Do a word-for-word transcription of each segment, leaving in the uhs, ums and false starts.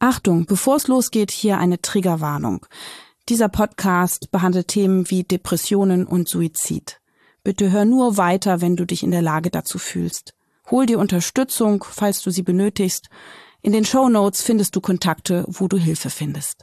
Achtung, bevor es losgeht, hier eine Triggerwarnung. Dieser Podcast behandelt Themen wie Depressionen und Suizid. Bitte hör nur weiter, wenn du dich in der Lage dazu fühlst. Hol dir Unterstützung, falls du sie benötigst. In den Shownotes findest du Kontakte, wo du Hilfe findest.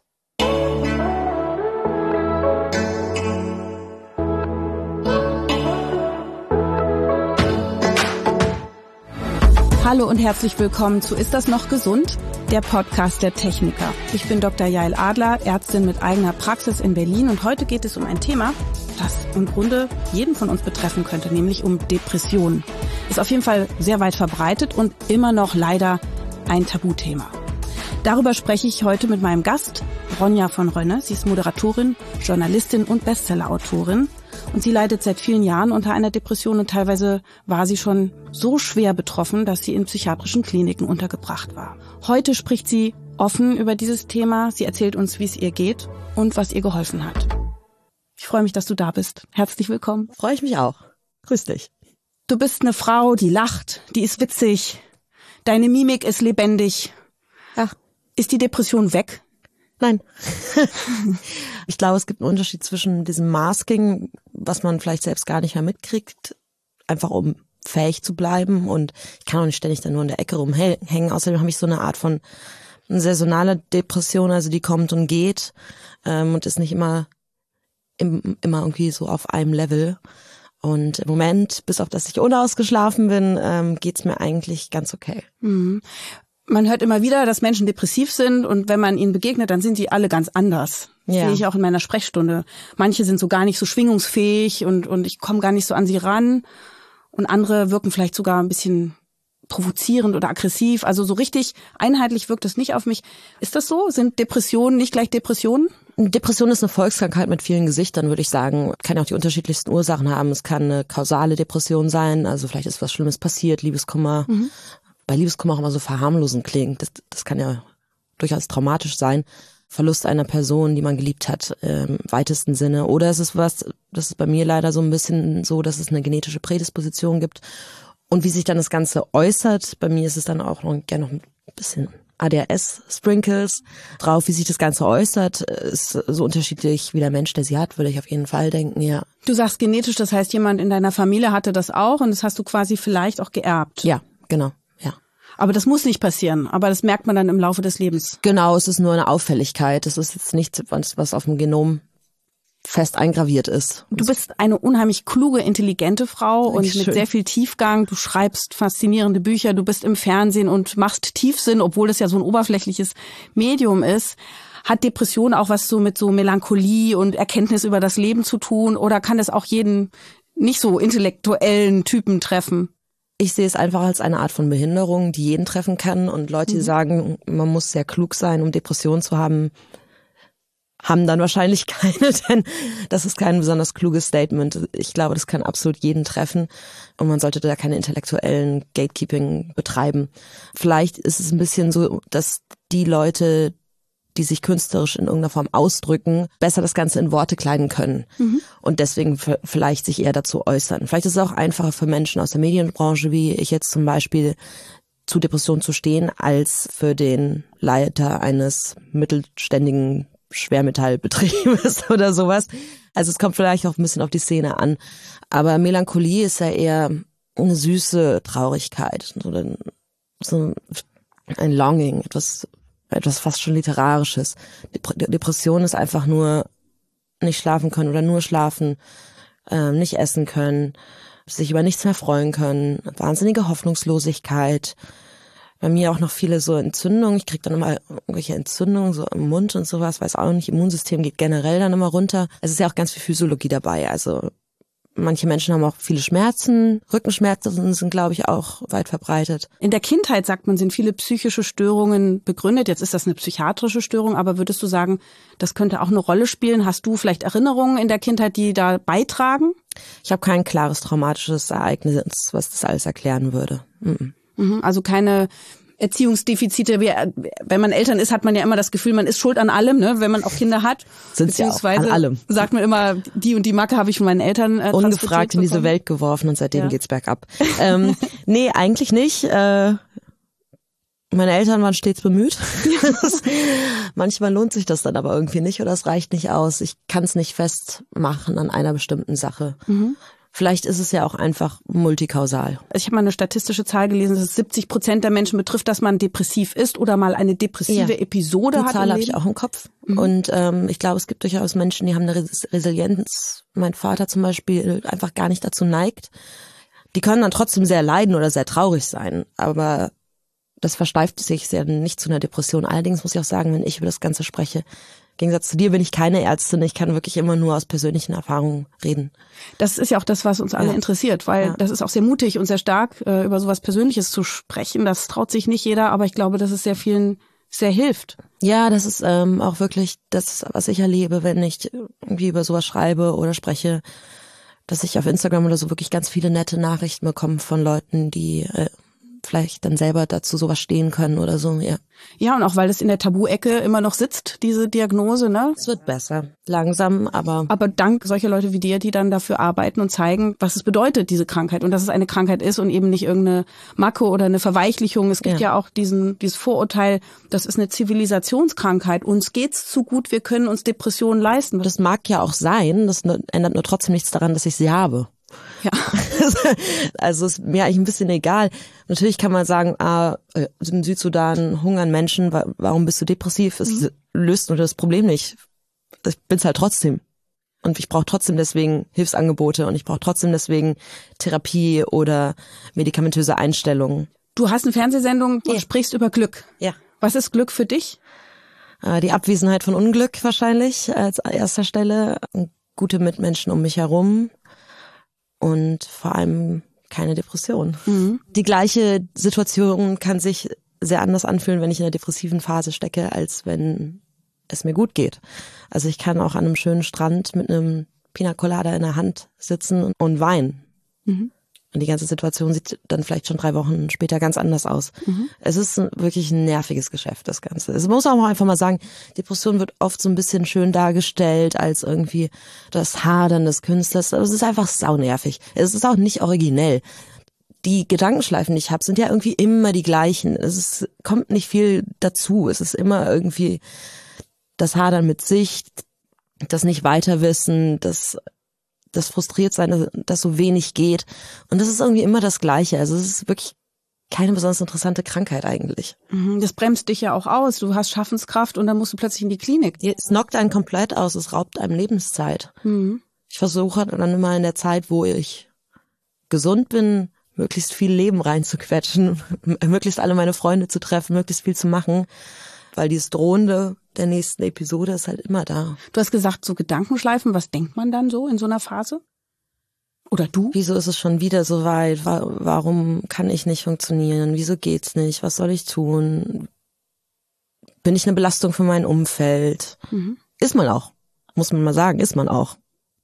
Hallo und herzlich willkommen zu Ist das noch gesund? Der Podcast der Techniker. Ich bin Doktor Jael Adler, Ärztin mit eigener Praxis in Berlin und heute geht es um ein Thema, das im Grunde jeden von uns betreffen könnte, nämlich um Depressionen. Ist auf jeden Fall sehr weit verbreitet und immer noch leider ein Tabuthema. Darüber spreche ich heute mit meinem Gast, Ronja von Rönne. Sie ist Moderatorin, Journalistin und Bestsellerautorin. Und sie leidet seit vielen Jahren unter einer Depression und teilweise war sie schon so schwer betroffen, dass sie in psychiatrischen Kliniken untergebracht war. Heute spricht sie offen über dieses Thema. Sie erzählt uns, wie es ihr geht und was ihr geholfen hat. Ich freue mich, dass du da bist. Herzlich willkommen. Freue ich mich auch. Grüß dich. Du bist eine Frau, die lacht, die ist witzig. Deine Mimik ist lebendig. Ach. Ist die Depression weg? Nein. Ich glaube, es gibt einen Unterschied zwischen diesem Masking, was man vielleicht selbst gar nicht mehr mitkriegt, einfach um fähig zu bleiben. Und ich kann auch nicht ständig dann nur in der Ecke rumhängen. Außerdem habe ich so eine Art von saisonale Depression, also die kommt und geht ähm, und ist nicht immer, im, immer irgendwie so auf einem Level. Und im Moment, bis auf dass ich unausgeschlafen bin, ähm, geht's mir eigentlich ganz okay. Mhm. Man hört immer wieder, dass Menschen depressiv sind und wenn man ihnen begegnet, dann sind sie alle ganz anders. Das ja. sehe ich auch in meiner Sprechstunde. Manche sind so gar nicht so schwingungsfähig und und ich komme gar nicht so an sie ran und andere wirken vielleicht sogar ein bisschen provozierend oder aggressiv. Also so richtig einheitlich wirkt es nicht auf mich. Ist das so? Sind Depressionen nicht gleich Depressionen? Depression ist eine Volkskrankheit mit vielen Gesichtern, würde ich sagen. Kann ja auch die unterschiedlichsten Ursachen haben. Es kann eine kausale Depression sein, also vielleicht ist was Schlimmes passiert, Liebeskummer. Mhm. Bei Liebeskummer auch immer so verharmlosend klingt. Das, das kann ja durchaus traumatisch sein. Verlust einer Person, die man geliebt hat, im weitesten Sinne. Oder es ist was, das ist bei mir leider so ein bisschen so, dass es eine genetische Prädisposition gibt. Und wie sich dann das Ganze äußert, bei mir ist es dann auch noch, gerne noch ein bisschen A D H S-Sprinkles drauf. Wie sich das Ganze äußert, ist so unterschiedlich wie der Mensch, der sie hat, würde ich auf jeden Fall denken, ja. Du sagst genetisch, das heißt, jemand in deiner Familie hatte das auch und das hast du quasi vielleicht auch geerbt. Ja, genau. Aber das muss nicht passieren, aber das merkt man dann im Laufe des Lebens. Genau, es ist nur eine Auffälligkeit. Es ist jetzt nichts, was auf dem Genom fest eingraviert ist. Du bist eine unheimlich kluge, intelligente Frau und Dankeschön. Mit sehr viel Tiefgang. Du schreibst faszinierende Bücher, du bist im Fernsehen und machst Tiefsinn, obwohl das ja so ein oberflächliches Medium ist. Hat Depression auch was so mit so Melancholie und Erkenntnis über das Leben zu tun oder kann das auch jeden nicht so intellektuellen Typen treffen? Ich sehe es einfach als eine Art von Behinderung, die jeden treffen kann. Und Leute, die mhm. sagen, man muss sehr klug sein, um Depressionen zu haben, haben dann wahrscheinlich keine, denn das ist kein besonders kluges Statement. Ich glaube, das kann absolut jeden treffen und man sollte da keine intellektuellen Gatekeeping betreiben. Vielleicht ist es ein bisschen so, dass die Leute, die sich künstlerisch in irgendeiner Form ausdrücken, besser das Ganze in Worte kleiden können mhm. und deswegen f- vielleicht sich eher dazu äußern. Vielleicht ist es auch einfacher für Menschen aus der Medienbranche, wie ich jetzt zum Beispiel, zu Depressionen zu stehen, als für den Leiter eines mittelständigen Schwermetallbetriebes oder sowas. Also es kommt vielleicht auch ein bisschen auf die Szene an. Aber Melancholie ist ja eher eine süße Traurigkeit, so ein Longing, etwas etwas fast schon Literarisches. Depression ist einfach nur nicht schlafen können oder nur schlafen, äh, nicht essen können, sich über nichts mehr freuen können, wahnsinnige Hoffnungslosigkeit. Bei mir auch noch viele so Entzündungen. Ich kriege dann immer irgendwelche Entzündungen so im Mund und sowas, weiß auch nicht. Immunsystem geht generell dann immer runter. Es ist ja auch ganz viel Physiologie dabei. Also manche Menschen haben auch viele Schmerzen. Rückenschmerzen sind, glaube ich, auch weit verbreitet. In der Kindheit, sagt man, sind viele psychische Störungen begründet. Jetzt ist das eine psychiatrische Störung, aber würdest du sagen, das könnte auch eine Rolle spielen? Hast du vielleicht Erinnerungen in der Kindheit, die da beitragen? Ich habe kein klares traumatisches Ereignis, was das alles erklären würde. Mhm. Also keine Erziehungsdefizite. Wenn man Eltern ist, hat man ja immer das Gefühl, man ist schuld an allem, ne? Wenn man auch Kinder hat. Sind sie auch, an allem. Sagt man immer, die und die Macke habe ich von meinen Eltern äh, ungefragt in diese Welt geworfen und seitdem ja. geht's bergab. ähm, nee, eigentlich nicht. Äh, Meine Eltern waren stets bemüht. Manchmal lohnt sich das dann aber irgendwie nicht oder es reicht nicht aus. Ich kann es nicht festmachen an einer bestimmten Sache. Mhm. Vielleicht ist es ja auch einfach multikausal. Ich habe mal eine statistische Zahl gelesen, dass es siebzig Prozent der Menschen betrifft, dass man depressiv ist oder mal eine depressive ja. Episode Die hat. Die Zahl habe ich auch im Kopf. Mhm. Und ähm, ich glaube, es gibt durchaus Menschen, die haben eine Res- Resilienz. Mein Vater zum Beispiel einfach gar nicht dazu neigt. Die können dann trotzdem sehr leiden oder sehr traurig sein, aber das versteift sich ja nicht zu einer Depression. Allerdings muss ich auch sagen, wenn ich über das Ganze spreche, im Gegensatz zu dir bin ich keine Ärztin, ich kann wirklich immer nur aus persönlichen Erfahrungen reden. Das ist ja auch das, was uns alle ja. interessiert, weil ja. das ist auch sehr mutig und sehr stark, äh, über sowas Persönliches zu sprechen. Das traut sich nicht jeder, aber ich glaube, dass es sehr vielen sehr hilft. Ja, das ist ähm, auch wirklich das, was ich erlebe, wenn ich irgendwie über sowas schreibe oder spreche, dass ich auf Instagram oder so wirklich ganz viele nette Nachrichten bekomme von Leuten, die äh, vielleicht dann selber dazu sowas stehen können oder so, ja. Ja, und auch weil es in der Tabu-Ecke immer noch sitzt, diese Diagnose, ne? Es wird besser, langsam, aber... Aber dank solcher Leute wie dir, die dann dafür arbeiten und zeigen, was es bedeutet, diese Krankheit. Und dass es eine Krankheit ist und eben nicht irgendeine Macke oder eine Verweichlichung. Es gibt ja, ja auch diesen dieses Vorurteil, das ist eine Zivilisationskrankheit. Uns geht's zu gut, wir können uns Depressionen leisten. Das mag ja auch sein, das ändert nur trotzdem nichts daran, dass ich sie habe. Ja. Also ist mir eigentlich ein bisschen egal. Natürlich kann man sagen, ah, im Südsudan hungern Menschen, warum bist du depressiv? Es mhm. löst nur das Problem nicht. Ich bin's halt trotzdem. Und ich brauche trotzdem deswegen Hilfsangebote und ich brauche trotzdem deswegen Therapie oder medikamentöse Einstellungen. Du hast eine Fernsehsendung und ja. sprichst über Glück. Ja. Was ist Glück für dich? Die Abwesenheit von Unglück wahrscheinlich als erster Stelle. Gute Mitmenschen um mich herum. Und vor allem keine Depression. Mhm. Die gleiche Situation kann sich sehr anders anfühlen, wenn ich in einer depressiven Phase stecke, als wenn es mir gut geht. Also ich kann auch an einem schönen Strand mit einem Pina Colada in der Hand sitzen und weinen. Mhm. Und die ganze Situation sieht dann vielleicht schon drei Wochen später ganz anders aus. Mhm. Es ist wirklich ein nerviges Geschäft, das Ganze. Es muss auch einfach mal sagen, Depression wird oft so ein bisschen schön dargestellt als irgendwie das Hadern des Künstlers. Aber es ist einfach saunervig. Es ist auch nicht originell. Die Gedankenschleifen, die ich habe, sind ja irgendwie immer die gleichen. Es ist, kommt nicht viel dazu. Es ist immer irgendwie das Hadern mit sich, das nicht weiterwissen, das das frustriert sein, dass so wenig geht. Und das ist irgendwie immer das Gleiche. Also es ist wirklich keine besonders interessante Krankheit eigentlich. Das bremst dich ja auch aus. Du hast Schaffenskraft und dann musst du plötzlich in die Klinik. Es knockt einen komplett aus. Es raubt einem Lebenszeit. Mhm. Ich versuche dann immer in der Zeit, wo ich gesund bin, möglichst viel Leben reinzuquetschen, möglichst alle meine Freunde zu treffen, möglichst viel zu machen. Weil dieses Drohende der nächsten Episode ist halt immer da. Du hast gesagt, so Gedankenschleifen, was denkt man dann so in so einer Phase? Oder du? Wieso ist es schon wieder so weit? Warum kann ich nicht funktionieren? Wieso geht's nicht? Was soll ich tun? Bin ich eine Belastung für mein Umfeld? Mhm. Ist man auch. Muss man mal sagen, ist man auch.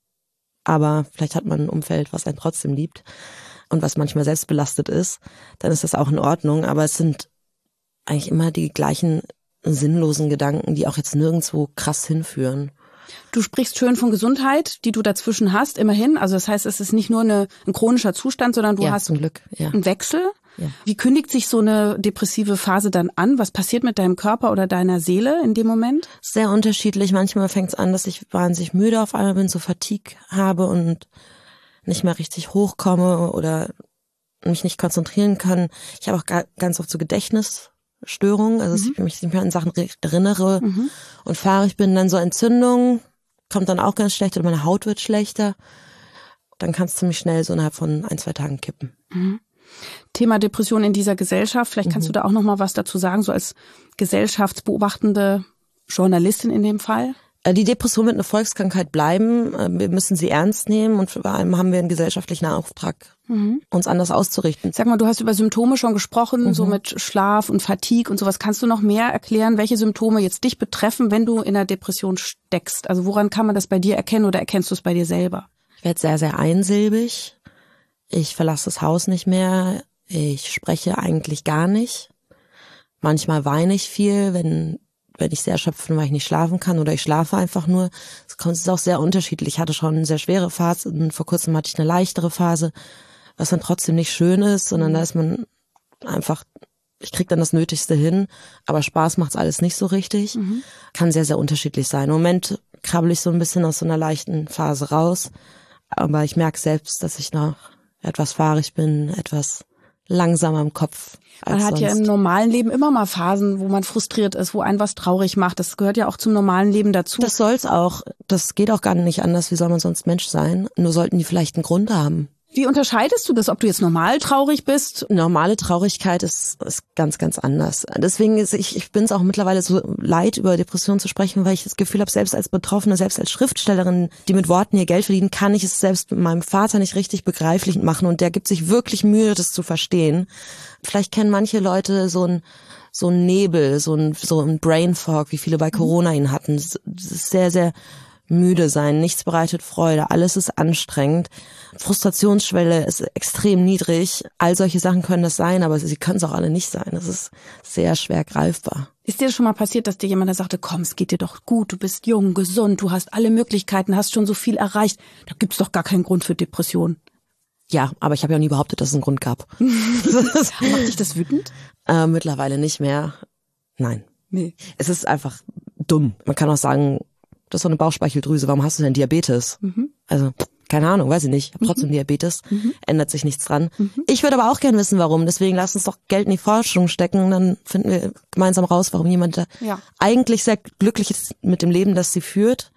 Aber vielleicht hat man ein Umfeld, was einen trotzdem liebt und was manchmal selbst belastet ist. Dann ist das auch in Ordnung. Aber es sind eigentlich immer die gleichen sinnlosen Gedanken, die auch jetzt nirgendwo krass hinführen. Du sprichst schön von Gesundheit, die du dazwischen hast, immerhin. Also das heißt, es ist nicht nur eine, ein chronischer Zustand, sondern du ja, hast zum Glück, ja. einen Wechsel. Ja. Wie kündigt sich so eine depressive Phase dann an? Was passiert mit deinem Körper oder deiner Seele in dem Moment? Sehr unterschiedlich. Manchmal fängt es an, dass ich wahnsinnig müde auf einmal bin, so Fatigue habe und nicht mehr richtig hochkomme oder mich nicht konzentrieren kann. Ich habe auch ganz oft so Gedächtnis Störung, also mhm. dass ich mich nicht mehr an Sachen erinnere mhm. und fahrig bin, dann so Entzündung, kommt dann auch ganz schlecht und meine Haut wird schlechter. Dann kann es ziemlich schnell so innerhalb von ein, zwei Tagen kippen. Mhm. Thema Depression in dieser Gesellschaft, vielleicht kannst mhm. du da auch noch mal was dazu sagen, so als gesellschaftsbeobachtende Journalistin in dem Fall? Die Depression wird eine Volkskrankheit bleiben. Wir müssen sie ernst nehmen und vor allem haben wir einen gesellschaftlichen Auftrag, mhm. uns anders auszurichten. Sag mal, du hast über Symptome schon gesprochen, mhm. so mit Schlaf und Fatigue und sowas. Kannst du noch mehr erklären, welche Symptome jetzt dich betreffen, wenn du in einer Depression steckst? Also woran kann man das bei dir erkennen oder erkennst du es bei dir selber? Ich werde sehr, sehr einsilbig. Ich verlasse das Haus nicht mehr. Ich spreche eigentlich gar nicht. Manchmal weine ich viel, wenn wenn ich sehr erschöpft bin, weil ich nicht schlafen kann oder ich schlafe einfach nur. Es ist auch sehr unterschiedlich. Ich hatte schon eine sehr schwere Phase und vor kurzem hatte ich eine leichtere Phase, was dann trotzdem nicht schön ist, sondern da ist man einfach ich krieg dann das Nötigste hin, aber Spaß macht's alles nicht so richtig. Mhm. Kann sehr, sehr unterschiedlich sein. Im Moment krabbel ich so ein bisschen aus so einer leichten Phase raus, aber ich merke selbst, dass ich noch etwas fahrig bin, etwas langsamer im Kopf. Man hat sonst. ja im normalen Leben immer mal Phasen, wo man frustriert ist, wo einen was traurig macht. Das gehört ja auch zum normalen Leben dazu. Das soll's auch. Das geht auch gar nicht anders. Wie soll man sonst Mensch sein? Nur sollten die vielleicht einen Grund haben. Wie unterscheidest du das, ob du jetzt normal traurig bist? Normale Traurigkeit ist, ist ganz, ganz anders. Deswegen ist ich, ich bin es auch mittlerweile so leid, über Depressionen zu sprechen, weil ich das Gefühl habe, selbst als Betroffene, selbst als Schriftstellerin, die mit Worten ihr Geld verdienen, kann ich es selbst mit meinem Vater nicht richtig begreiflich machen und der gibt sich wirklich Mühe, das zu verstehen. Vielleicht kennen manche Leute so ein so ein Nebel, so ein so ein Brain Fog, wie viele bei Corona ihn hatten. Das ist sehr, sehr müde sein, nichts bereitet Freude, alles ist anstrengend, Frustrationsschwelle ist extrem niedrig, all solche Sachen können das sein, aber sie können es auch alle nicht sein, das ist sehr schwer greifbar. Ist dir schon mal passiert, dass dir jemand da sagte, komm, es geht dir doch gut, du bist jung, gesund, du hast alle Möglichkeiten, hast schon so viel erreicht, da gibt's doch gar keinen Grund für Depression? Ja, aber ich habe ja nie behauptet, dass es einen Grund gab. Macht dich das wütend? Äh, mittlerweile nicht mehr. Nein. Nee. Es ist einfach dumm. Man kann auch sagen, das ist so eine Bauchspeicheldrüse, warum hast du denn Diabetes? Mhm. Also, keine Ahnung, weiß ich nicht. Ich habe trotzdem mhm. Diabetes, mhm. ändert sich nichts dran. Mhm. Ich würde aber auch gern wissen, warum. Deswegen lass uns doch Geld in die Forschung stecken und dann finden wir gemeinsam raus, warum jemand, der ja. eigentlich sehr glücklich ist mit dem Leben, das sie führt,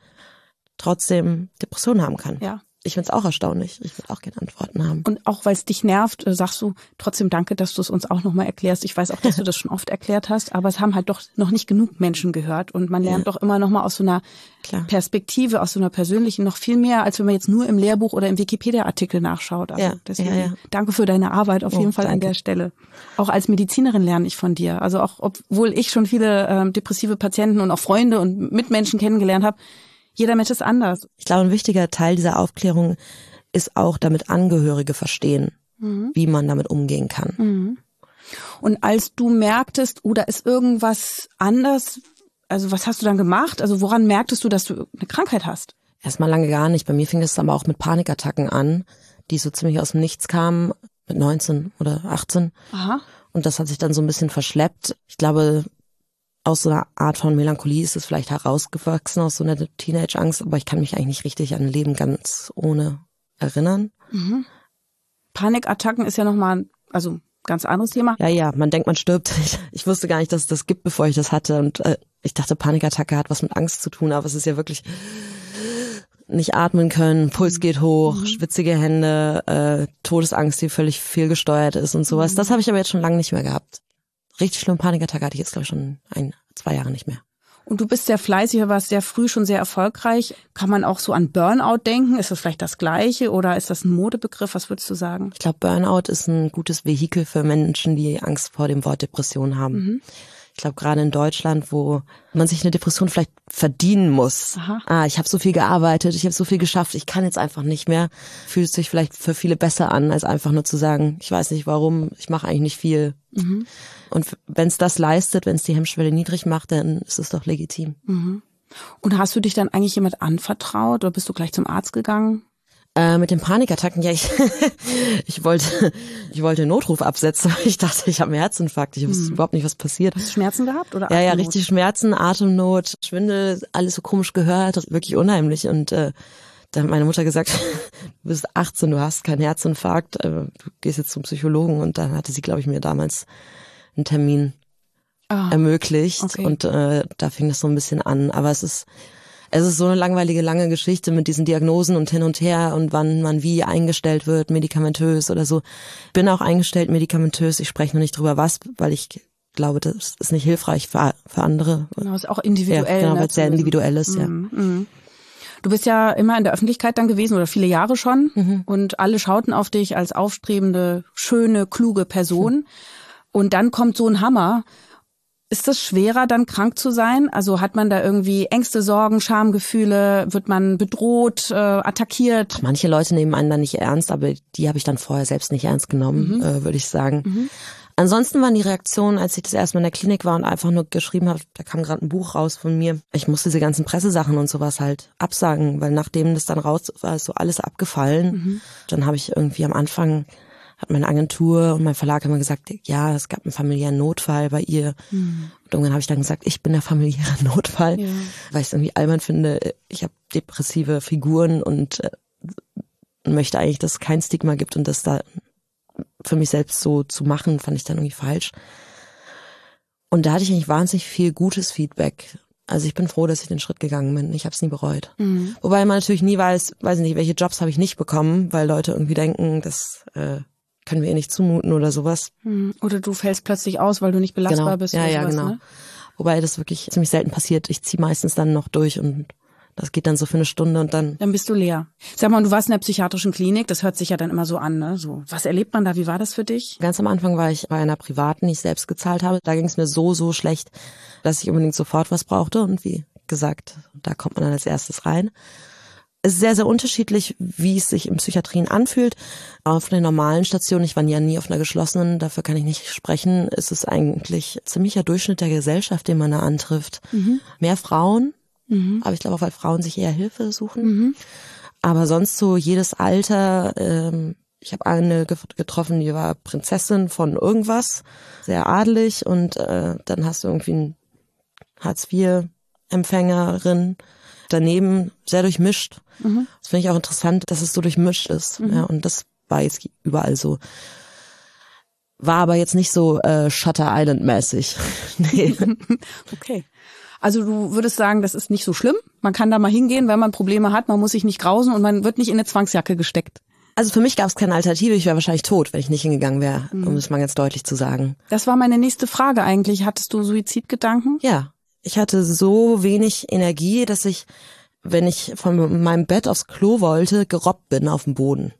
trotzdem Depressionen haben kann. Ja. Ich find's auch erstaunlich. Ich würde auch gerne Antworten haben. Und auch weil es dich nervt, sagst du trotzdem danke, dass du es uns auch nochmal erklärst. Ich weiß auch, dass du das schon oft erklärt hast, aber es haben halt doch noch nicht genug Menschen gehört. Und man lernt ja. doch immer nochmal aus so einer Klar. Perspektive, aus so einer persönlichen noch viel mehr, als wenn man jetzt nur im Lehrbuch oder im Wikipedia-Artikel nachschaut. Also ja. deswegen ja, ja. danke für deine Arbeit auf oh, jeden Fall danke. An der Stelle. Auch als Medizinerin lerne ich von dir. Also auch, obwohl ich schon viele ähm, depressive Patienten und auch Freunde und Mitmenschen kennengelernt habe, jeder Mensch ist anders. Ich glaube, ein wichtiger Teil dieser Aufklärung ist auch, damit Angehörige verstehen, mhm. wie man damit umgehen kann. Mhm. Und als du merktest, oder ist irgendwas anders, also was hast du dann gemacht? Also woran merktest du, dass du eine Krankheit hast? Erstmal lange gar nicht. Bei mir fing das aber auch mit Panikattacken an, die so ziemlich aus dem Nichts kamen, mit neunzehn oder achtzehn. Aha. Und das hat sich dann so ein bisschen verschleppt. Ich glaube, aus so einer Art von Melancholie ist es vielleicht herausgewachsen, aus so einer Teenage-Angst, aber ich kann mich eigentlich nicht richtig an ein Leben ganz ohne erinnern. Mhm. Panikattacken ist ja nochmal, also ganz anderes Thema. Ja, ja, man denkt, man stirbt. Ich, ich wusste gar nicht, dass es das gibt, bevor ich das hatte. Und äh, ich dachte, Panikattacke hat was mit Angst zu tun, aber es ist ja wirklich nicht atmen können, Puls geht hoch, mhm. schwitzige Hände, äh, Todesangst, die völlig fehlgesteuert ist und sowas. Mhm. Das habe ich aber jetzt schon lange nicht mehr gehabt. Richtig schlimm Panikattacke hatte ich jetzt, glaube ich, schon ein, zwei Jahre nicht mehr. Und du bist sehr fleißig, warst sehr früh schon sehr erfolgreich. Kann man auch so an Burnout denken? Ist das vielleicht das Gleiche oder ist das ein Modebegriff? Was würdest du sagen? Ich glaube, Burnout ist ein gutes Vehikel für Menschen, die Angst vor dem Wort Depression haben. Mhm. Ich glaube, gerade in Deutschland, wo man sich eine Depression vielleicht verdienen muss. Aha. Ah, ich habe so viel gearbeitet, ich habe so viel geschafft, ich kann jetzt einfach nicht mehr. Fühlt sich vielleicht für viele besser an, als einfach nur zu sagen, ich weiß nicht warum, ich mache eigentlich nicht viel. Mhm. Und wenn es das leistet, wenn es die Hemmschwelle niedrig macht, dann ist es doch legitim. Mhm. Und hast du dich dann eigentlich jemand anvertraut oder bist du gleich zum Arzt gegangen? Äh, mit den Panikattacken, ja, ich, ich wollte, ich wollte Notruf absetzen. Ich dachte, ich habe einen Herzinfarkt. Ich wusste hm. überhaupt nicht, was passiert. Hast du Schmerzen gehabt oder Atemnot? Ja, ja, richtig Schmerzen, Atemnot, Schwindel, alles so komisch gehört, wirklich unheimlich. Und äh, dann hat meine Mutter gesagt, du bist achtzehn, du hast keinen Herzinfarkt, äh, du gehst jetzt zum Psychologen. Und dann hatte sie, glaube ich, mir damals einen Termin ah, ermöglicht. Okay. Und äh, da fing das so ein bisschen an. Aber es ist Es ist so eine langweilige, lange Geschichte mit diesen Diagnosen und hin und her und wann man wie eingestellt wird, medikamentös oder so. Ich bin auch eingestellt medikamentös, ich spreche noch nicht drüber was, weil ich glaube, das ist nicht hilfreich für, für andere. Genau, ist auch individuell. Ja, genau, weil es sehr individuell ist, mhm. ja. Mhm. Du bist ja immer in der Öffentlichkeit dann gewesen oder viele Jahre schon mhm. und alle schauten auf dich als aufstrebende, schöne, kluge Person mhm. und dann kommt so ein Hammer. Ist das schwerer, dann krank zu sein? Also hat man da irgendwie Ängste, Sorgen, Schamgefühle? Wird man bedroht, äh, attackiert? Ach, manche Leute nehmen einen dann nicht ernst, aber die habe ich dann vorher selbst nicht ernst genommen, mhm. äh, würde ich sagen. Mhm. Ansonsten waren die Reaktionen, als ich das erste Mal in der Klinik war und einfach nur geschrieben habe, da kam gerade ein Buch raus von mir. Ich musste diese ganzen Pressesachen und sowas halt absagen, weil nachdem das dann raus war, ist so alles abgefallen. Mhm. Dann habe ich irgendwie am Anfang hat meine Agentur und mein Verlag immer gesagt, ja, es gab einen familiären Notfall bei ihr. Mhm. Und irgendwann habe ich dann gesagt, ich bin der familiäre Notfall, ja. weil ich es irgendwie albern finde. Ich habe depressive Figuren und äh, möchte eigentlich, dass es kein Stigma gibt und das da für mich selbst so zu machen, fand ich dann irgendwie falsch. Und da hatte ich eigentlich wahnsinnig viel gutes Feedback. Also ich bin froh, dass ich den Schritt gegangen bin. Ich habe es nie bereut. Mhm. Wobei man natürlich nie weiß, weiß nicht, welche Jobs habe ich nicht bekommen, weil Leute irgendwie denken, das äh, können wir ihr nicht zumuten oder sowas. Mhm. Oder du fällst plötzlich aus, weil du nicht belastbar genau. bist. Ja, oder ja, sowas, genau. Ne? Wobei das wirklich ziemlich selten passiert. Ich ziehe meistens dann noch durch und das geht dann so für eine Stunde und dann... Dann bist du leer. Sag mal, du warst in der psychiatrischen Klinik, das hört sich ja dann immer so an, ne? So, was erlebt man da? Wie war das für dich? Ganz am Anfang war ich bei einer privaten, die ich selbst gezahlt habe. Da ging es mir so, so schlecht, dass ich unbedingt sofort was brauchte. Und wie gesagt, da kommt man dann als erstes rein. Es ist sehr, sehr unterschiedlich, wie es sich in Psychiatrien anfühlt. Auf den normalen Stationen, ich war ja nie auf einer geschlossenen, dafür kann ich nicht sprechen, ist es eigentlich ziemlicher Durchschnitt der Gesellschaft, den man da antrifft. Mhm. Mehr Frauen. Mhm. Aber ich glaube auch, weil Frauen sich eher Hilfe suchen. Mhm. Aber sonst so jedes Alter. Ähm, ich habe eine getroffen, die war Prinzessin von irgendwas, sehr adelig. Und äh, dann hast du irgendwie einen Hartz-vier-Empfängerin daneben, sehr durchmischt. Mhm. Das finde ich auch interessant, dass es so durchmischt ist. Mhm. Ja, und das war jetzt überall so. War aber jetzt nicht so äh, Shutter Island-mäßig. Nee. Okay. Also du würdest sagen, das ist nicht so schlimm. Man kann da mal hingehen, wenn man Probleme hat. Man muss sich nicht grausen und man wird nicht in eine Zwangsjacke gesteckt. Also für mich gab es keine Alternative. Ich wäre wahrscheinlich tot, wenn ich nicht hingegangen wäre, mhm. um es mal ganz deutlich zu sagen. Das war meine nächste Frage eigentlich. Hattest du Suizidgedanken? Ja. Ich hatte so wenig Energie, dass ich, wenn ich von meinem Bett aufs Klo wollte, gerobbt bin auf dem Boden.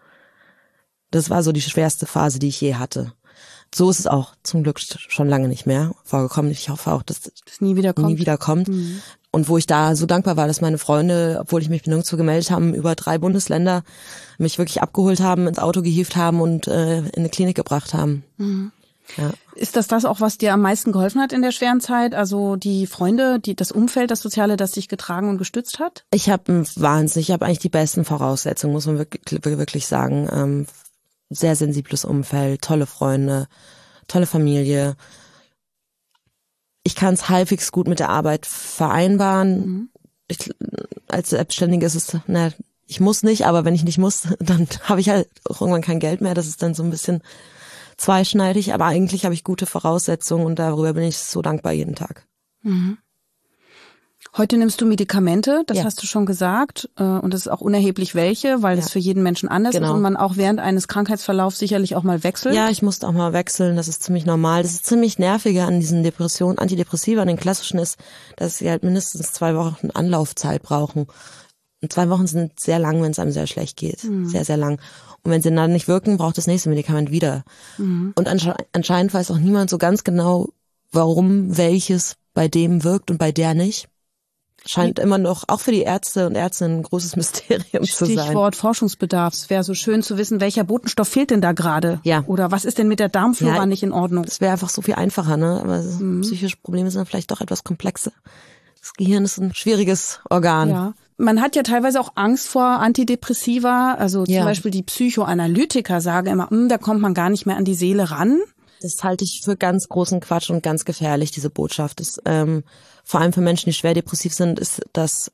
Das war so die schwerste Phase, die ich je hatte. So ist es auch zum Glück schon lange nicht mehr vorgekommen. Ich hoffe auch, dass das nie wieder kommt. Nie wieder kommt. Mhm. Und wo ich da so dankbar war, dass meine Freunde, obwohl ich mich nirgendwo gemeldet habe, über drei Bundesländer mich wirklich abgeholt haben, ins Auto gehievt haben und äh, in eine Klinik gebracht haben. Mhm. Ja. Ist das das auch, was dir am meisten geholfen hat in der schweren Zeit? Also die Freunde, die das Umfeld, das Soziale, das dich getragen und gestützt hat? Ich habe wahnsinnig, ich habe eigentlich die besten Voraussetzungen, muss man wirklich, wirklich sagen. Ähm, sehr sensibles Umfeld, tolle Freunde, tolle Familie. Ich kann es halbwegs gut mit der Arbeit vereinbaren. Mhm. Ich, als Selbstständige ist es, na, ich muss nicht, aber wenn ich nicht muss, dann habe ich halt auch irgendwann kein Geld mehr. Das ist dann so ein bisschen zweischneidig, aber eigentlich habe ich gute Voraussetzungen und darüber bin ich so dankbar jeden Tag. Mhm. Heute nimmst du Medikamente, das ja. hast du schon gesagt, und das ist auch unerheblich welche, weil ja. das für jeden Menschen anders genau. ist und man auch während eines Krankheitsverlaufs sicherlich auch mal wechselt. Ja, ich musste auch mal wechseln, das ist ziemlich normal. Das ist ziemlich nerviger an diesen Depressionen, Antidepressiva, an den klassischen ist, dass sie halt mindestens zwei Wochen Anlaufzeit brauchen. Und zwei Wochen sind sehr lang, wenn es einem sehr schlecht geht, mhm. sehr, sehr lang. Und wenn sie dann nicht wirken, braucht das nächste Medikament wieder. Mhm. Und ansche- anscheinend weiß auch niemand so ganz genau, warum welches bei dem wirkt und bei der nicht. Scheint immer noch, auch für die Ärzte und Ärztinnen, ein großes Mysterium zu sein. Stichwort Forschungsbedarf. Es wäre so schön zu wissen, welcher Botenstoff fehlt denn da gerade? Ja. Oder was ist denn mit der Darmflora ja, nicht in Ordnung? Das wäre einfach so viel einfacher, ne? Aber mhm. psychische Probleme sind vielleicht doch etwas komplexer. Das Gehirn ist ein schwieriges Organ. Ja. Man hat ja teilweise auch Angst vor Antidepressiva. Also zum ja. Beispiel die Psychoanalytiker sagen immer, da kommt man gar nicht mehr an die Seele ran. Das halte ich für ganz großen Quatsch und ganz gefährlich, diese Botschaft. Das, ähm, vor allem für Menschen, die schwer depressiv sind, ist das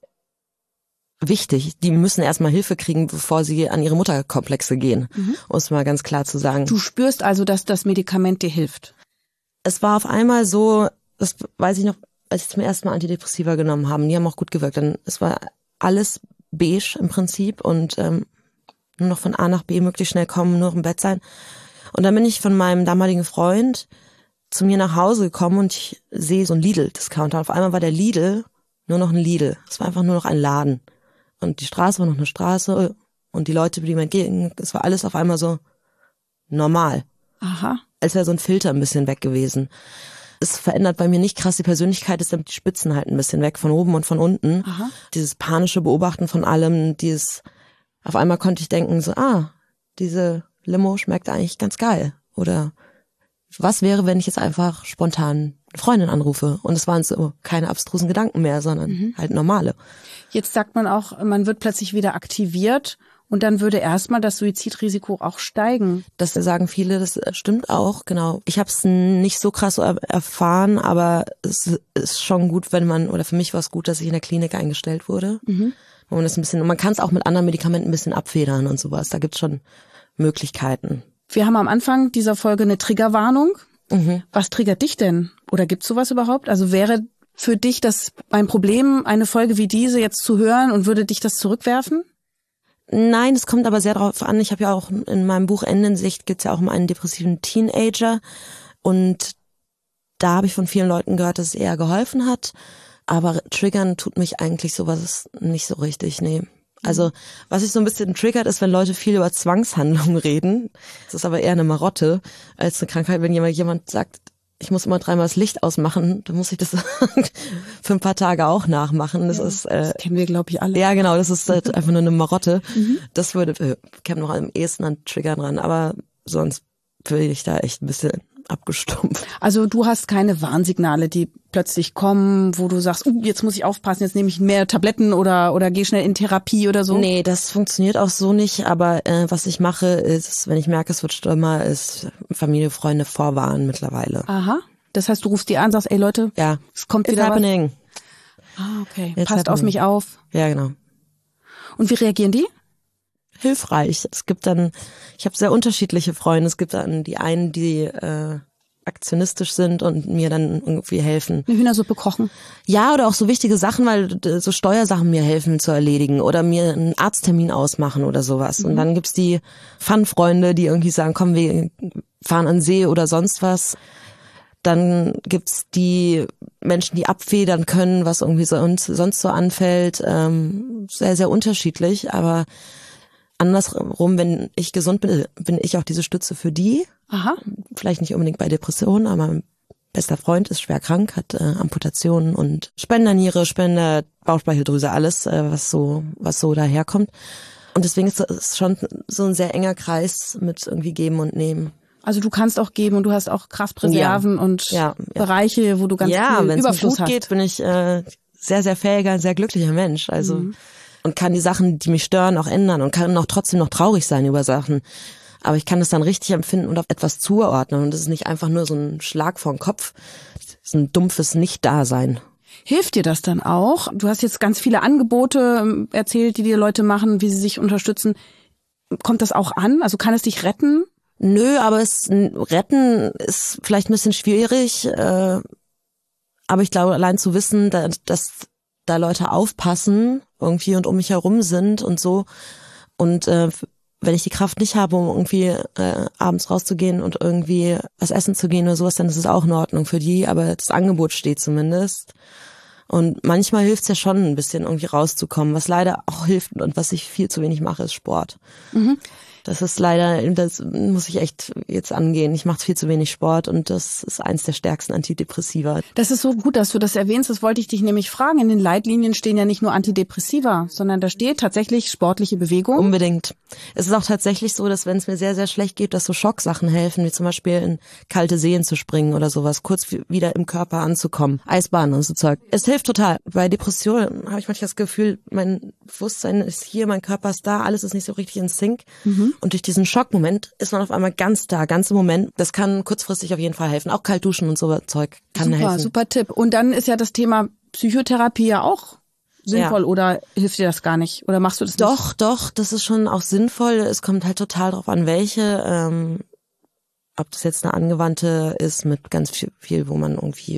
wichtig. Die müssen erstmal Hilfe kriegen, bevor sie an ihre Mutterkomplexe gehen, mhm. um es mal ganz klar zu sagen. Du spürst also, dass das Medikament dir hilft? Es war auf einmal so, das weiß ich noch, als ich zum ersten Mal Antidepressiva genommen haben, die haben auch gut gewirkt. Dann, es war alles beige im Prinzip und ähm, nur noch von A nach B möglichst schnell kommen, nur im Bett sein. Und dann bin ich von meinem damaligen Freund zu mir nach Hause gekommen und ich sehe so einen Lidl-Discounter. Auf einmal war der Lidl nur noch ein Lidl. Es war einfach nur noch ein Laden. Und die Straße war noch eine Straße und die Leute, die mir entgegen, es war alles auf einmal so normal. Aha. Als wäre so ein Filter ein bisschen weg gewesen. Es verändert bei mir nicht krass die Persönlichkeit, es nimmt die Spitzen halt ein bisschen weg, von oben und von unten. Aha. Dieses panische Beobachten von allem, dieses, auf einmal konnte ich denken so, ah, diese Limo schmeckt eigentlich ganz geil. Oder was wäre, wenn ich jetzt einfach spontan eine Freundin anrufe? Und es waren so keine abstrusen Gedanken mehr, sondern mhm. halt normale. Jetzt sagt man auch, man wird plötzlich wieder aktiviert Und dann würde erstmal das Suizidrisiko auch steigen. Das sagen viele, das stimmt auch, genau. Ich habe es nicht so krass erfahren, aber es ist schon gut, wenn man, oder für mich war es gut, dass ich in der Klinik eingestellt wurde. Mhm. Und man das ein bisschen, und man kann es auch mit anderen Medikamenten ein bisschen abfedern und sowas. Da gibt's schon Möglichkeiten. Wir haben am Anfang dieser Folge eine Triggerwarnung. Mhm. Was triggert dich denn? Oder gibt's sowas überhaupt? Also wäre für dich das ein Problem, eine Folge wie diese jetzt zu hören und würde dich das zurückwerfen? Nein, es kommt aber sehr darauf an. Ich habe ja auch in meinem Buch Ende in Sicht geht's ja auch um einen depressiven Teenager und da habe ich von vielen Leuten gehört, dass es eher geholfen hat. Aber triggern tut mich eigentlich sowas nicht so richtig, nee. Also was mich so ein bisschen triggert, ist, wenn Leute viel über Zwangshandlungen reden. Das ist aber eher eine Marotte als eine Krankheit. Wenn jemand, jemand sagt, ich muss immer dreimal das Licht ausmachen, dann muss ich das für ein paar Tage auch nachmachen. Das ja, ist äh, das kennen wir, glaube ich, alle. Ja, genau, das ist halt einfach nur eine Marotte. Mhm. Das würde, äh, käme noch am ehesten an Triggern ran, aber sonst bin ich da echt ein bisschen abgestumpft. Also du hast keine Warnsignale, die plötzlich kommen, wo du sagst, uh, jetzt muss ich aufpassen, jetzt nehme ich mehr Tabletten oder oder gehe schnell in Therapie oder so? Nee, das funktioniert auch so nicht, aber äh, was ich mache ist, wenn ich merke, es wird schlimmer, ist Familie, Freunde vorwarnen mittlerweile. Aha, das heißt, du rufst die an, sagst, ey Leute, ja, es kommt It's wieder happening. Was. Ah, okay, It's passt happening. auf mich auf. Ja, genau. Und wie reagieren die? Hilfreich. Es gibt dann, ich habe sehr unterschiedliche Freunde. Es gibt dann die einen, die äh, aktionistisch sind und mir dann irgendwie helfen. Eine Hühnersuppe kochen? Ja, oder auch so wichtige Sachen, weil so Steuersachen mir helfen zu erledigen oder mir einen Arzttermin ausmachen oder sowas. Mhm. Und dann gibt's die Fun-Freunde, die irgendwie sagen, komm, wir fahren an den See oder sonst was. Dann gibt's die Menschen, die abfedern können, was irgendwie so uns sonst so anfällt. Ähm, sehr, sehr unterschiedlich, aber andersrum, wenn ich gesund bin, bin ich auch diese Stütze für die. Aha. Vielleicht nicht unbedingt bei Depressionen, aber mein bester Freund ist schwer krank, hat äh, Amputationen und Spenderniere, Spender, Bauchspeicheldrüse, alles, äh, was so was so daherkommt. Und deswegen ist es schon so ein sehr enger Kreis mit irgendwie Geben und Nehmen. Also du kannst auch geben und du hast auch Krafpreserven ja. und ja, ja. Bereiche, wo du ganz ja, viel wenn's Überfluss mir gut hast. geht, bin ich äh, sehr, sehr fähiger, sehr glücklicher Mensch. Also mhm. und kann die Sachen, die mich stören, auch ändern und kann auch trotzdem noch traurig sein über Sachen. Aber ich kann das dann richtig empfinden und auf etwas zuordnen. Und das ist nicht einfach nur so ein Schlag vor den Kopf. Das ist ein dumpfes Nicht-Dasein. Hilft dir das dann auch? Du hast jetzt ganz viele Angebote erzählt, die die Leute machen, wie sie sich unterstützen. Kommt das auch an? Also kann es dich retten? Nö, aber es retten ist vielleicht ein bisschen schwierig. Äh, aber ich glaube, allein zu wissen, dass, dass da Leute aufpassen irgendwie und um mich herum sind und so. Und äh, wenn ich die Kraft nicht habe, um irgendwie äh, abends rauszugehen und irgendwie was essen zu gehen oder sowas, dann ist es auch in Ordnung für die, aber das Angebot steht zumindest. Und manchmal hilft es ja schon ein bisschen irgendwie rauszukommen. Was leider auch hilft und was ich viel zu wenig mache, ist Sport. Mhm. Das ist leider, das muss ich echt jetzt angehen. Ich mache viel zu wenig Sport und das ist eins der stärksten Antidepressiva. Das ist so gut, dass du das erwähnst. Das wollte ich dich nämlich fragen. In den Leitlinien stehen ja nicht nur Antidepressiva, sondern da steht tatsächlich sportliche Bewegung. Unbedingt. Es ist auch tatsächlich so, dass wenn es mir sehr, sehr schlecht geht, dass so Schocksachen helfen, wie zum Beispiel in kalte Seen zu springen oder sowas, kurz wieder im Körper anzukommen. Eisbahnen und so Zeug. Es hilft total. Bei Depressionen habe ich manchmal das Gefühl, mein Bewusstsein ist hier, mein Körper ist da, alles ist nicht so richtig in Sync. Mhm. Und durch diesen Schockmoment ist man auf einmal ganz da, ganz im Moment. Das kann kurzfristig auf jeden Fall helfen. Auch kalt duschen und so Zeug kann super, helfen. Super, super Tipp. Und dann ist ja das Thema Psychotherapie ja auch sinnvoll ja. Oder hilft dir das gar nicht? Oder machst du das doch, nicht? Doch, doch, das ist schon auch sinnvoll. Es kommt halt total drauf an, welche. Ähm, ob das jetzt eine angewandte ist mit ganz viel, viel wo man irgendwie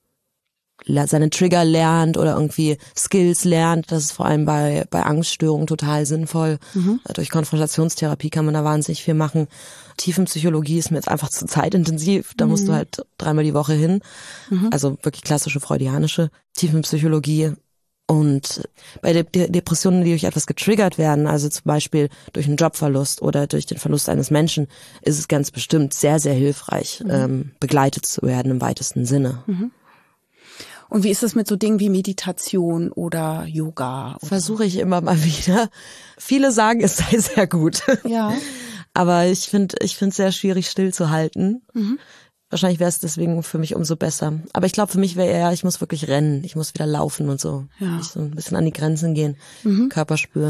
seine Trigger lernt oder irgendwie Skills lernt. Das ist vor allem bei bei Angststörungen total sinnvoll. Mhm. Durch Konfrontationstherapie kann man da wahnsinnig viel machen. Tiefenpsychologie ist mir jetzt einfach zu zeitintensiv. Da mhm. musst du halt dreimal die Woche hin. Mhm. Also wirklich klassische freudianische Tiefenpsychologie. Und bei De- De- Depressionen, die durch etwas getriggert werden, also zum Beispiel durch einen Jobverlust oder durch den Verlust eines Menschen, ist es ganz bestimmt sehr, sehr hilfreich, mhm. ähm, begleitet zu werden im weitesten Sinne. Mhm. Und wie ist das mit so Dingen wie Meditation oder Yoga? Oder? Versuche ich immer mal wieder. Viele sagen, es sei sehr gut. Ja. Aber ich finde, ich finde es sehr schwierig, stillzuhalten. Mhm. Wahrscheinlich wäre es deswegen für mich umso besser. Aber ich glaube, für mich wäre eher, ich muss wirklich rennen. Ich muss wieder laufen und so. Ja. Ich so ein bisschen an die Grenzen gehen, mhm. Körper spüren.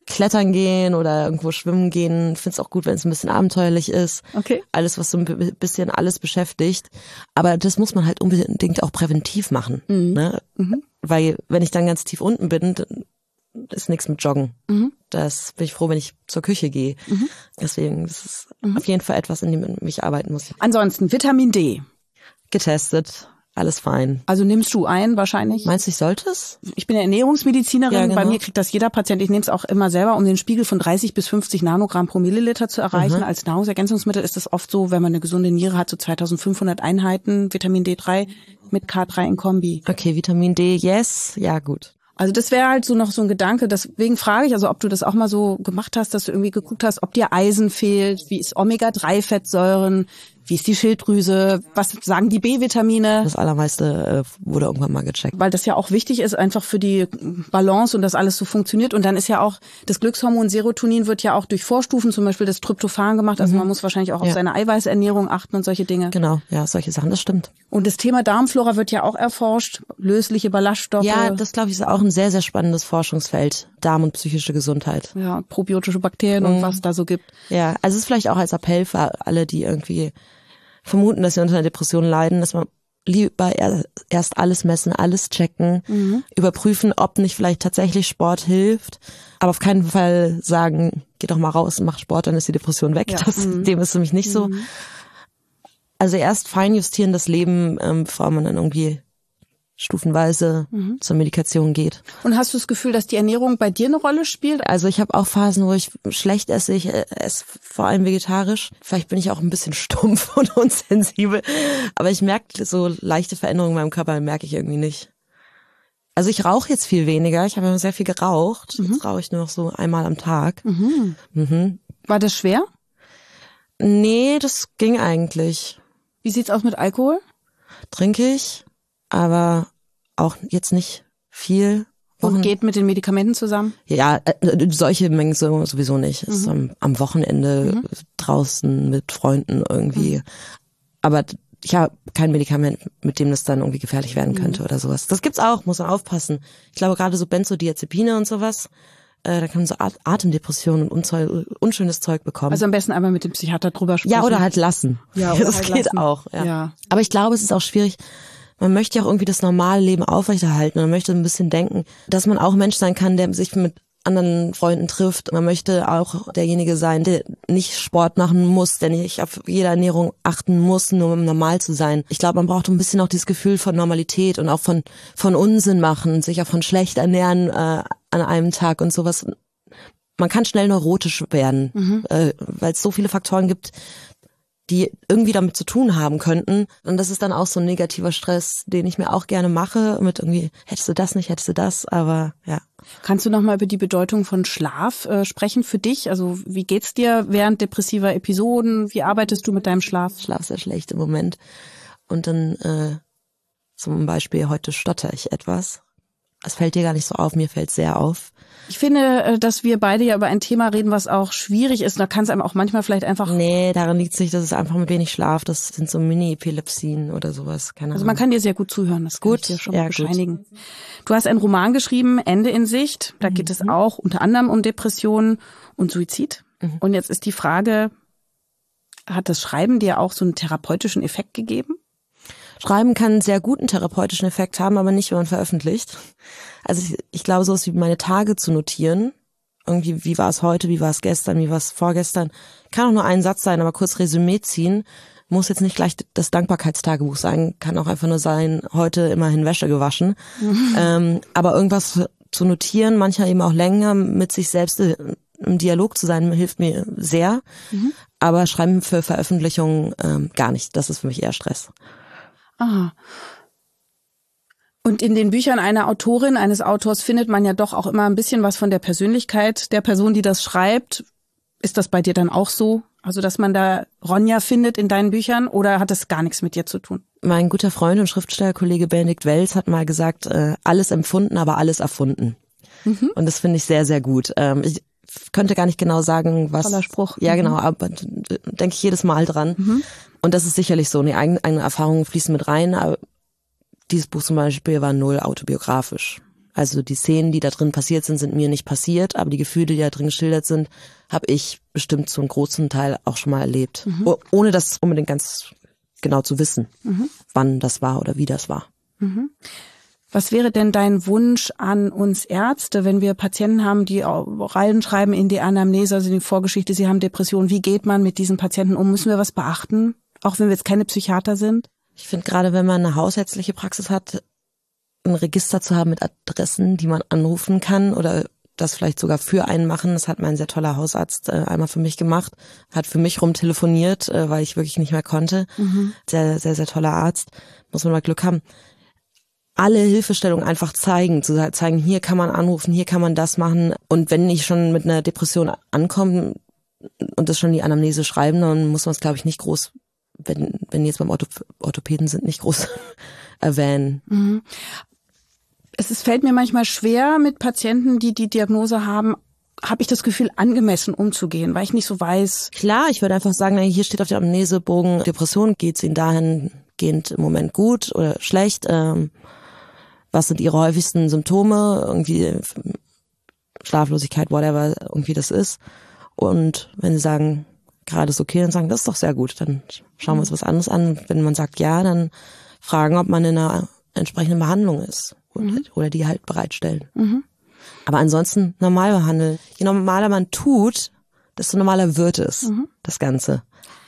klettern gehen oder irgendwo schwimmen gehen. Ich finde es auch gut, wenn es ein bisschen abenteuerlich ist. Okay. Alles, was so ein bisschen alles beschäftigt. Aber das muss man halt unbedingt auch präventiv machen. Mhm. Ne? Mhm. Weil wenn ich dann ganz tief unten bin, dann ist nichts mit Joggen. Mhm. Das bin ich froh, wenn ich zur Küche gehe. Mhm. Deswegen, das ist mhm. auf jeden Fall etwas, in dem ich arbeiten muss. Ansonsten, Vitamin D. Getestet. Alles fein. Also nimmst du ein wahrscheinlich? Meinst du, ich sollte es? Ich bin ja Ernährungsmedizinerin. Ja, genau. Bei mir kriegt das jeder Patient. Ich nehme es auch immer selber, um den Spiegel von dreißig bis fünfzig Nanogramm pro Milliliter zu erreichen. Mhm. Als Nahrungsergänzungsmittel ist es oft so, wenn man eine gesunde Niere hat, so zweitausendfünfhundert Einheiten Vitamin D drei mit K drei in Kombi. Okay, Vitamin D, yes. Ja, gut. Also das wäre halt so noch so ein Gedanke. Deswegen frage ich, also ob du das auch mal so gemacht hast, dass du irgendwie geguckt hast, ob dir Eisen fehlt, wie ist Omega drei Fettsäuren, wie ist die Schilddrüse, was sagen die B-Vitamine? Das allermeiste äh, wurde irgendwann mal gecheckt. Weil das ja auch wichtig ist, einfach für die Balance und dass alles so funktioniert. Und dann ist ja auch, das Glückshormon Serotonin wird ja auch durch Vorstufen, zum Beispiel das Tryptophan gemacht. Also mhm. man muss wahrscheinlich auch ja. auf seine Eiweißernährung achten und solche Dinge. Genau, ja, solche Sachen, das stimmt. Und das Thema Darmflora wird ja auch erforscht, lösliche Ballaststoffe. Ja, das glaube ich ist auch ein sehr, sehr spannendes Forschungsfeld, Darm und psychische Gesundheit. Ja, probiotische Bakterien mhm. und was da so gibt. Ja, also es ist vielleicht auch als Appell für alle, die irgendwie vermuten, dass sie unter einer Depression leiden, dass man lieber erst alles messen, alles checken, mhm. überprüfen, ob nicht vielleicht tatsächlich Sport hilft, aber auf keinen Fall sagen, geh doch mal raus und mach Sport, dann ist die Depression weg. Ja. Das, mhm. Dem ist nämlich nicht mhm. so. Also erst feinjustieren das Leben, ähm, bevor man dann irgendwie stufenweise mhm. zur Medikation geht. Und hast du das Gefühl, dass die Ernährung bei dir eine Rolle spielt? Also ich habe auch Phasen, wo ich schlecht esse, ich esse vor allem vegetarisch. Vielleicht bin ich auch ein bisschen stumpf und unsensibel, aber ich merke so leichte Veränderungen in meinem Körper, merke ich irgendwie nicht. Also ich rauche jetzt viel weniger, ich habe immer sehr viel geraucht, mhm. jetzt rauche ich nur noch so einmal am Tag. Mhm. Mhm. War das schwer? Nee, das ging eigentlich. Wie sieht's aus mit Alkohol? Trinke ich. Aber auch jetzt nicht viel. Wochen. Und geht mit den Medikamenten zusammen? Ja, äh, solche Mengen sowieso nicht. Mhm. Ist am, am Wochenende mhm. draußen mit Freunden irgendwie. Mhm. Aber ich habe kein Medikament, mit dem das dann irgendwie gefährlich werden könnte mhm. oder sowas. Das gibt's auch, muss man aufpassen. Ich glaube gerade so Benzodiazepine und sowas, äh, da kann man so Atemdepressionen und Unzeug, unschönes Zeug bekommen. Also am besten einmal mit dem Psychiater drüber sprechen. Ja, oder halt lassen. Ja, oder das halt geht lassen. auch. Ja. Ja. Aber ich glaube, es ist auch schwierig. Man möchte ja auch irgendwie das normale Leben aufrechterhalten und man möchte ein bisschen denken, dass man auch Mensch sein kann, der sich mit anderen Freunden trifft. Man möchte auch derjenige sein, der nicht Sport machen muss, der nicht auf jede Ernährung achten muss, nur um normal zu sein. Ich glaube, man braucht ein bisschen auch dieses Gefühl von Normalität und auch von von Unsinn machen, sich auch von schlecht ernähren äh, an einem Tag und sowas. Man kann schnell neurotisch werden, mhm. äh, weil es so viele Faktoren gibt, die irgendwie damit zu tun haben könnten. Und das ist dann auch so ein negativer Stress, den ich mir auch gerne mache, mit irgendwie, hättest du das nicht, hättest du das, aber ja. Kannst du nochmal über die Bedeutung von Schlaf äh, sprechen für dich? Also wie geht's dir während depressiver Episoden? Wie arbeitest du mit deinem Schlaf? Ich schlafe sehr schlecht im Moment. Und dann äh, zum Beispiel heute stotter ich etwas. Es fällt dir gar nicht so auf, mir fällt es sehr auf. Ich finde, dass wir beide ja über ein Thema reden, was auch schwierig ist. Da kann es einem auch manchmal vielleicht einfach... Nee, daran liegt es nicht, dass es einfach mit wenig Schlaf, das sind so Mini-Epilepsien oder sowas. Keine also man kann dir sehr gut zuhören, das kann gut, ich dir schon ja, mal bescheinigen. Gut. Du hast einen Roman geschrieben, Ende in Sicht. Da geht mhm. es auch unter anderem um Depressionen und Suizid. Mhm. Und jetzt ist die Frage, hat das Schreiben dir auch so einen therapeutischen Effekt gegeben? Schreiben kann einen sehr guten therapeutischen Effekt haben, aber nicht, wenn man veröffentlicht. Also ich, ich glaube, so ist wie meine Tage zu notieren. Irgendwie, wie war es heute, wie war es gestern, wie war es vorgestern. Kann auch nur ein Satz sein, aber kurz Resümee ziehen. Muss jetzt nicht gleich das Dankbarkeitstagebuch sein. Kann auch einfach nur sein, heute immerhin Wäsche gewaschen. Mhm. Ähm, aber irgendwas zu notieren, manchmal eben auch länger mit sich selbst im Dialog zu sein, hilft mir sehr. Mhm. Aber Schreiben für Veröffentlichung ähm, gar nicht. Das ist für mich eher Stress. Aha. Und in den Büchern einer Autorin, eines Autors findet man ja doch auch immer ein bisschen was von der Persönlichkeit der Person, die das schreibt. Ist das bei dir dann auch so? Also, dass man da Ronja findet in deinen Büchern oder hat das gar nichts mit dir zu tun? Mein guter Freund und Schriftstellerkollege Benedikt Wells hat mal gesagt, äh, alles empfunden, aber alles erfunden. Mhm. Und das finde ich sehr, sehr gut. Ähm, ich könnte gar nicht genau sagen, was... Toller Spruch. Ja, genau, aber denke ich jedes Mal dran. Mhm. Und das ist sicherlich so. Die eigenen, eigenen Erfahrungen fließen mit rein, aber dieses Buch zum Beispiel war null autobiografisch. Also die Szenen, die da drin passiert sind, sind mir nicht passiert, aber die Gefühle, die da drin geschildert sind, habe ich bestimmt zum großen Teil auch schon mal erlebt. Mhm. Ohne das unbedingt ganz genau zu wissen, mhm. wann das war oder wie das war. Mhm. Was wäre denn dein Wunsch an uns Ärzte, wenn wir Patienten haben, die reinschreiben in die Anamnese, also in die Vorgeschichte, sie haben Depressionen, wie geht man mit diesen Patienten um? Müssen wir was beachten, auch wenn wir jetzt keine Psychiater sind? Ich finde gerade, wenn man eine hausärztliche Praxis hat, ein Register zu haben mit Adressen, die man anrufen kann oder das vielleicht sogar für einen machen. Das hat mein sehr toller Hausarzt äh, einmal für mich gemacht, hat für mich rumtelefoniert, äh, weil ich wirklich nicht mehr konnte. Mhm. Sehr, sehr, sehr toller Arzt. Muss man mal Glück haben. Alle Hilfestellungen einfach zeigen, zu zeigen, hier kann man anrufen, hier kann man das machen. Und wenn ich schon mit einer Depression ankomme und das schon die Anamnese schreiben, dann muss man es, glaube ich, nicht groß, wenn, wenn jetzt beim Orthop- Orthopäden sind, nicht groß erwähnen. Mhm. Es ist, fällt mir manchmal schwer, mit Patienten, die die Diagnose haben, habe ich das Gefühl, angemessen umzugehen, weil ich nicht so weiß. Klar, ich würde einfach sagen, hier steht auf dem Anamnesebogen Depression, geht es Ihnen dahingehend im Moment gut oder schlecht? Ähm, was sind Ihre häufigsten Symptome? Irgendwie Schlaflosigkeit, whatever, irgendwie das ist. Und wenn Sie sagen, gerade ist okay, dann sagen, das ist doch sehr gut, dann schauen wir uns was anderes an. Wenn man sagt ja, dann fragen, ob man in einer entsprechenden Behandlung ist. Mhm. Oder die halt bereitstellen. Mhm. Aber ansonsten normal behandeln. Je normaler man tut, desto normaler wird es, mhm. das Ganze.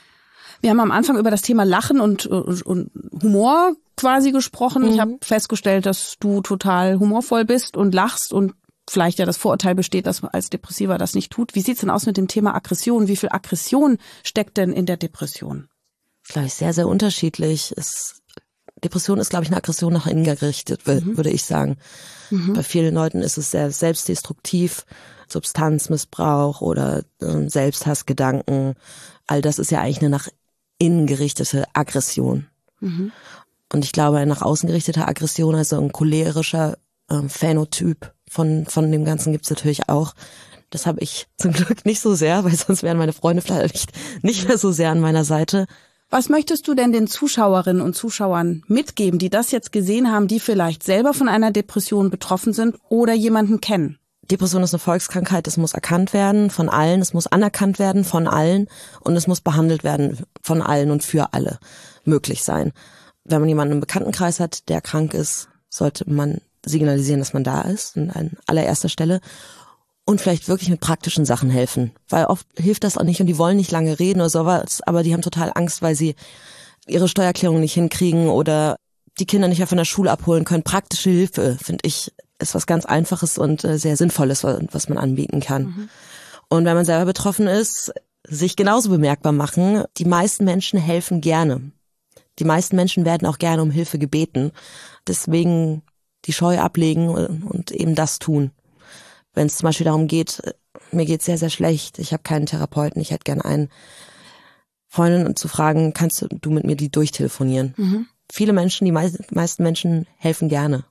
Wir haben am Anfang über das Thema Lachen und, und, und Humor quasi gesprochen. Mhm. Ich habe festgestellt, dass du total humorvoll bist und lachst und vielleicht ja das Vorurteil besteht, dass man als Depressiver das nicht tut. Wie sieht's denn aus mit dem Thema Aggression? Wie viel Aggression steckt denn in der Depression? Glaube ich, sehr, sehr unterschiedlich. Es Depression ist, glaube ich, eine Aggression nach innen gerichtet, mhm. würde ich sagen. Mhm. Bei vielen Leuten ist es sehr selbstdestruktiv, Substanzmissbrauch oder äh, Selbsthassgedanken. All das ist ja eigentlich eine nach innen gerichtete Aggression. Mhm. Und ich glaube, eine nach außen gerichtete Aggression, also ein cholerischer äh, Phänotyp von von dem Ganzen gibt's natürlich auch. Das habe ich zum Glück nicht so sehr, weil sonst wären meine Freunde vielleicht nicht, nicht mehr so sehr an meiner Seite. Was möchtest du denn den Zuschauerinnen und Zuschauern mitgeben, die das jetzt gesehen haben, die vielleicht selber von einer Depression betroffen sind oder jemanden kennen? Depression ist eine Volkskrankheit, es muss erkannt werden von allen, es muss anerkannt werden von allen und es muss behandelt werden von allen und für alle möglich sein. Wenn man jemanden im Bekanntenkreis hat, der krank ist, sollte man signalisieren, dass man da ist, an allererster Stelle. Und vielleicht wirklich mit praktischen Sachen helfen. Weil oft hilft das auch nicht und die wollen nicht lange reden oder sowas, aber die haben total Angst, weil sie ihre Steuererklärung nicht hinkriegen oder die Kinder nicht mehr von der Schule abholen können. Praktische Hilfe, finde ich, ist was ganz Einfaches und sehr Sinnvolles, was man anbieten kann. Mhm. Und wenn man selber betroffen ist, sich genauso bemerkbar machen. Die meisten Menschen helfen gerne. Die meisten Menschen werden auch gerne um Hilfe gebeten. Deswegen die Scheu ablegen und eben das tun. Wenn es zum Beispiel darum geht, mir geht's sehr, sehr schlecht, ich habe keinen Therapeuten, ich hätte gerne einen, Freundin zu fragen, kannst du mit mir die durchtelefonieren? Mhm. Viele Menschen, die mei- meisten Menschen helfen gerne.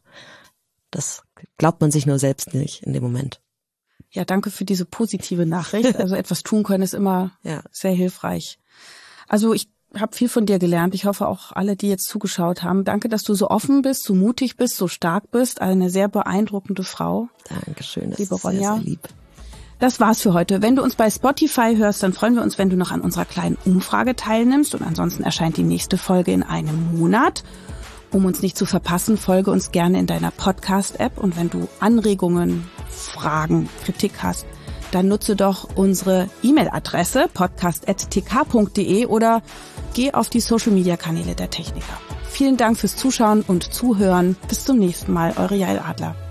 Das glaubt man sich nur selbst nicht in dem Moment. Ja, danke für diese positive Nachricht. Also etwas tun können ist immer ja. sehr hilfreich. Also ich habe viel von dir gelernt. Ich hoffe auch alle, die jetzt zugeschaut haben. Danke, dass du so offen bist, so mutig bist, so stark bist. Eine sehr beeindruckende Frau. Dankeschön, das liebe ist Ronja. Sehr, sehr lieb. Das war's für heute. Wenn du uns bei Spotify hörst, dann freuen wir uns, wenn du noch an unserer kleinen Umfrage teilnimmst. Und ansonsten erscheint die nächste Folge in einem Monat. Um uns nicht zu verpassen, folge uns gerne in deiner Podcast-App. Und wenn du Anregungen, Fragen, Kritik hast, dann nutze doch unsere E-Mail-Adresse podcast at t k punkt d e oder geh auf die Social-Media-Kanäle der Techniker. Vielen Dank fürs Zuschauen und Zuhören. Bis zum nächsten Mal, eure Jael Adler.